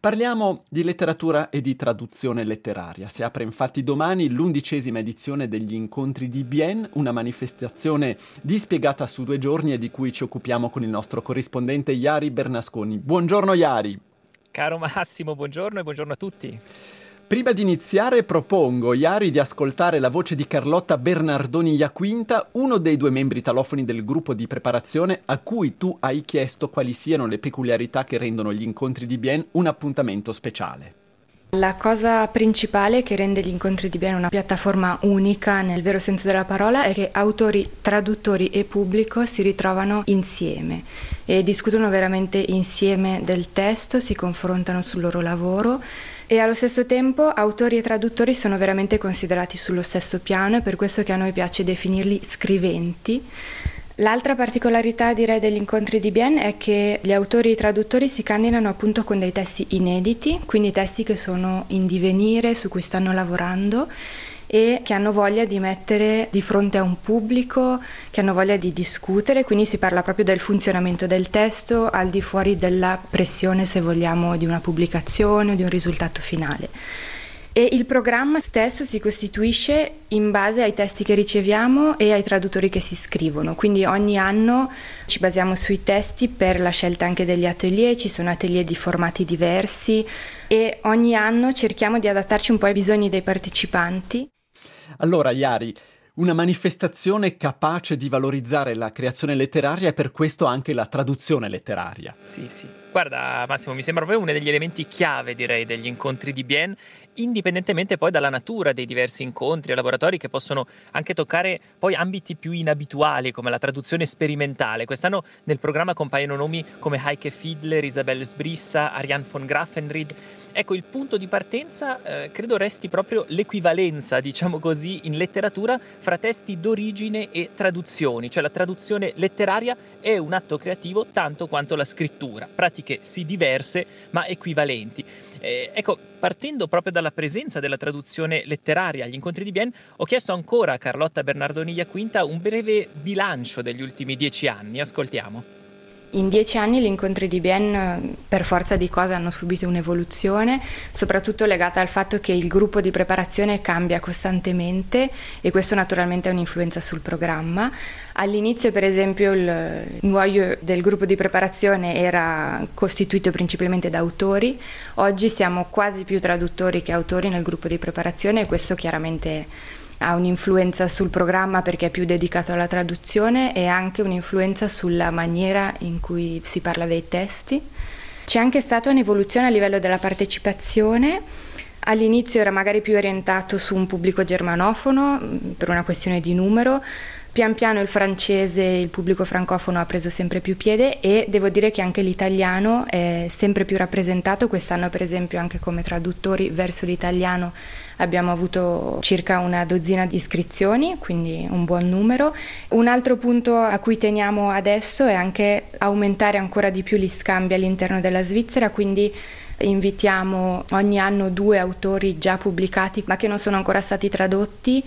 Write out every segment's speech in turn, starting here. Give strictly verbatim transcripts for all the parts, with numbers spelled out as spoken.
Parliamo di letteratura e di traduzione letteraria. Si apre infatti domani l'undicesima edizione degli Incontri di Bienne, una manifestazione dispiegata su due giorni e di cui ci occupiamo con il nostro corrispondente Jari Bernasconi. Buongiorno Jari. Caro Massimo, buongiorno e buongiorno a tutti. Prima di iniziare propongo, Jari, di ascoltare la voce di Carlotta Bernardoni Iaquinta, uno dei due membri italofoni del gruppo di preparazione a cui tu hai chiesto quali siano le peculiarità che rendono gli Incontri di Bienne un appuntamento speciale. La cosa principale che rende gli Incontri di Bienne una piattaforma unica nel vero senso della parola è che autori, traduttori e pubblico si ritrovano insieme e discutono veramente insieme del testo, si confrontano sul loro lavoro e allo stesso tempo autori e traduttori sono veramente considerati sullo stesso piano, è per questo che a noi piace definirli scriventi. L'altra particolarità, direi, degli Incontri di Bienne è che gli autori e i traduttori si candidano appunto con dei testi inediti, quindi testi che sono in divenire, su cui stanno lavorando e che hanno voglia di mettere di fronte a un pubblico, che hanno voglia di discutere, quindi si parla proprio del funzionamento del testo al di fuori della pressione, se vogliamo, di una pubblicazione o di un risultato finale. E il programma stesso si costituisce in base ai testi che riceviamo e ai traduttori che si scrivono, quindi ogni anno ci basiamo sui testi per la scelta anche degli atelier, ci sono atelier di formati diversi e ogni anno cerchiamo di adattarci un po' ai bisogni dei partecipanti. Allora, Jari, una manifestazione capace di valorizzare la creazione letteraria e per questo anche la traduzione letteraria. Sì, sì. Guarda Massimo, mi sembra proprio uno degli elementi chiave, direi, degli Incontri di Bienne, indipendentemente poi dalla natura dei diversi incontri e laboratori che possono anche toccare poi ambiti più inabituali come la traduzione sperimentale. Quest'anno nel programma compaiono nomi come Heike Fiedler, Isabelle Sbrissa, Ariane von Graffenried. Ecco, il punto di partenza eh, credo resti proprio l'equivalenza, diciamo così, in letteratura fra testi d'origine e traduzioni, cioè la traduzione letteraria è un atto creativo tanto quanto la scrittura, pratiche sì diverse ma equivalenti. Eh, ecco, partendo proprio dalla presenza della traduzione letteraria agli Incontri di Bienne, ho chiesto ancora a Carlotta Bernardoni Iaquinta un breve bilancio degli ultimi dieci anni. Ascoltiamo. In dieci anni gli Incontri di Bienne per forza di cose hanno subito un'evoluzione, soprattutto legata al fatto che il gruppo di preparazione cambia costantemente e questo naturalmente ha un'influenza sul programma. All'inizio, per esempio, il noyau del gruppo di preparazione era costituito principalmente da autori, oggi siamo quasi più traduttori che autori nel gruppo di preparazione e questo chiaramente ha un'influenza sul programma perché è più dedicato alla traduzione e anche un'influenza sulla maniera in cui si parla dei testi. C'è anche stata un'evoluzione a livello della partecipazione. All'inizio era magari più orientato su un pubblico germanofono per una questione di numero. Pian piano il francese, il pubblico francofono ha preso sempre più piede e devo dire che anche l'italiano è sempre più rappresentato. Quest'anno per esempio anche come traduttori verso l'italiano abbiamo avuto circa una dozzina di iscrizioni, quindi un buon numero. Un altro punto a cui teniamo adesso è anche aumentare ancora di più gli scambi all'interno della Svizzera, quindi invitiamo ogni anno due autori già pubblicati ma che non sono ancora stati tradotti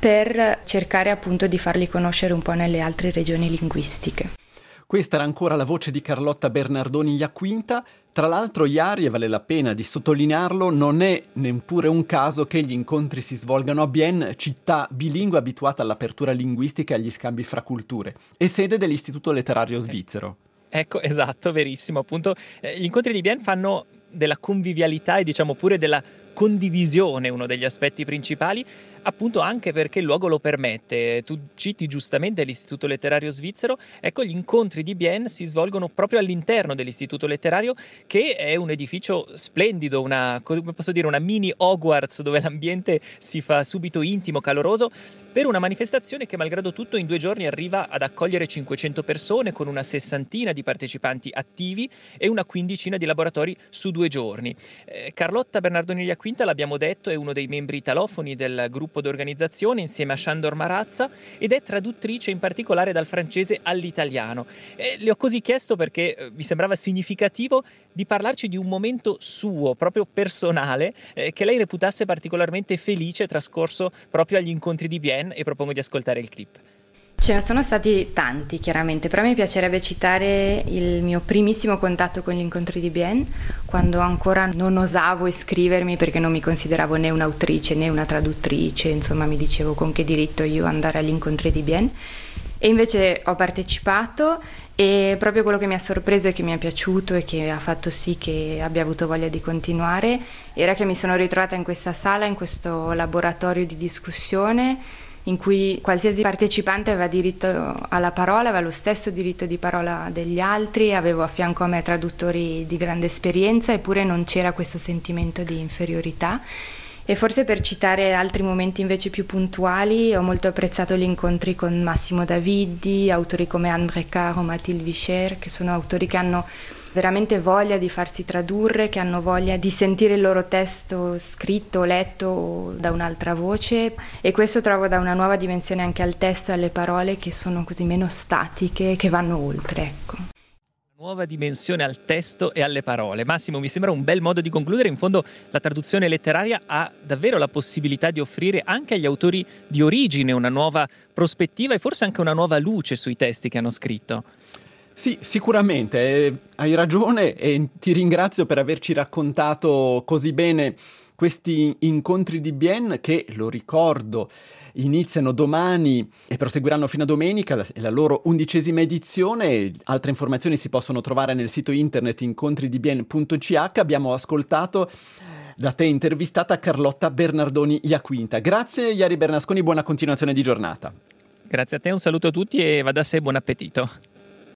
per cercare appunto di farli conoscere un po' nelle altre regioni linguistiche. Questa era ancora la voce di Carlotta Bernardoni Iaquinta. Tra l'altro, Jari, e vale la pena di sottolinearlo, non è neppure un caso che gli incontri si svolgano a Bienne, città bilingue abituata all'apertura linguistica e agli scambi fra culture, e sede dell'Istituto Letterario Svizzero. Ecco, esatto, verissimo. Appunto, eh, gli incontri di Bienne fanno della convivialità e diciamo pure della condivisione uno degli aspetti principali, appunto anche perché il luogo lo permette. Tu citi giustamente l'Istituto Letterario Svizzero, ecco, gli incontri di Bienne si svolgono proprio all'interno dell'Istituto Letterario, che è un edificio splendido, una, come posso dire, una mini Hogwarts dove l'ambiente si fa subito intimo, caloroso, per una manifestazione che malgrado tutto in due giorni arriva ad accogliere cinquecento persone con una sessantina di partecipanti attivi e una quindicina di laboratori su due giorni. Eh, Carlotta Bernardoni Iaquinta, l'abbiamo detto, è uno dei membri italofoni del gruppo d'organizzazione insieme a Sandor Marazza ed è traduttrice in particolare dal francese all'italiano. Eh, le ho così chiesto perché eh, mi sembrava significativo di parlarci di un momento suo, proprio personale, eh, che lei reputasse particolarmente felice trascorso proprio agli incontri di Bienne, e propongo di ascoltare il clip. Ce ne sono stati tanti, chiaramente, però mi piacerebbe citare il mio primissimo contatto con gli incontri di Bien, quando ancora non osavo iscrivermi perché non mi consideravo né un'autrice né una traduttrice, insomma mi dicevo con che diritto io andare agli incontri di Bien. E invece ho partecipato e proprio quello che mi ha sorpreso e che mi è piaciuto e che ha fatto sì che abbia avuto voglia di continuare era che mi sono ritrovata in questa sala, in questo laboratorio di discussione in cui qualsiasi partecipante aveva diritto alla parola, aveva lo stesso diritto di parola degli altri, avevo a fianco a me traduttori di grande esperienza, eppure non c'era questo sentimento di inferiorità. E forse per citare altri momenti invece più puntuali, ho molto apprezzato gli incontri con Massimo Davidi, autori come Anne Brecard o Mathilde Vischer, che sono autori che hanno veramente voglia di farsi tradurre, che hanno voglia di sentire il loro testo scritto, letto da un'altra voce, e questo trovo dà una nuova dimensione anche al testo e alle parole che sono così meno statiche, che vanno oltre, ecco. Nuova dimensione al testo e alle parole. Massimo, mi sembra un bel modo di concludere. In fondo la traduzione letteraria ha davvero la possibilità di offrire anche agli autori di origine una nuova prospettiva e forse anche una nuova luce sui testi che hanno scritto. Sì, sicuramente, eh, hai ragione e ti ringrazio per averci raccontato così bene questi incontri di Bien che, lo ricordo, iniziano domani e proseguiranno fino a domenica, è la loro undicesima edizione. Altre informazioni si possono trovare nel sito internet incontri di bien punto c h. Abbiamo ascoltato da te intervistata Carlotta Bernardoni Iaquinta. Grazie Iari Bernasconi, buona continuazione di giornata. Grazie a te, un saluto a tutti e va da sé buon appetito.